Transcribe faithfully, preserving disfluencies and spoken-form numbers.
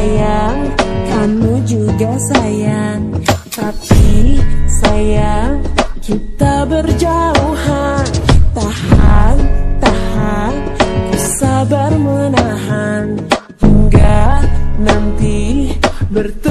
sayang, kamu juga sayang. Tapi sayang, kita berjauhan. Tahan, tahan, ku sabar menahan hingga nanti bertemu.